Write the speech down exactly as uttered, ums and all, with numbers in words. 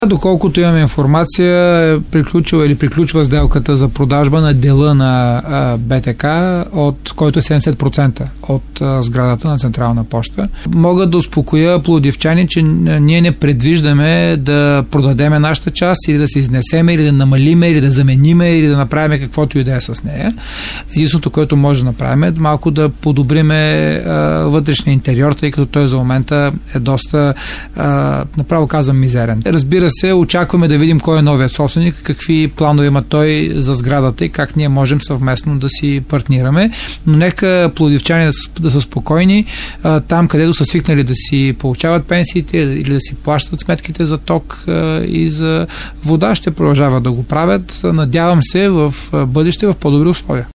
Доколкото имаме информация, е приключила или приключва сделката за продажба на дела на а, БТК, от който е седемдесет процента от а, сградата на Централна поща. Мога да успокоя пловдивчани, че ние не предвиждаме да продадеме нашата част или да се изнесеме, или да намалиме, или да замениме, или да направим каквото и да е с нея. Единственото, което може да направим е малко да подобриме а, вътрешния интериор, тъй като той за момента е доста, а, направо казвам, мизерен. Разбира се, очакваме да видим кой е новият собственик, какви планове има той за сградата и как ние можем съвместно да си партнираме. Но нека пловдивчани да са, да са спокойни. А, там, където са свикнали да си получават пенсиите или да си плащат сметките за ток а, и за вода, ще продължават да го правят. Надявам се в бъдеще в по-добри условия.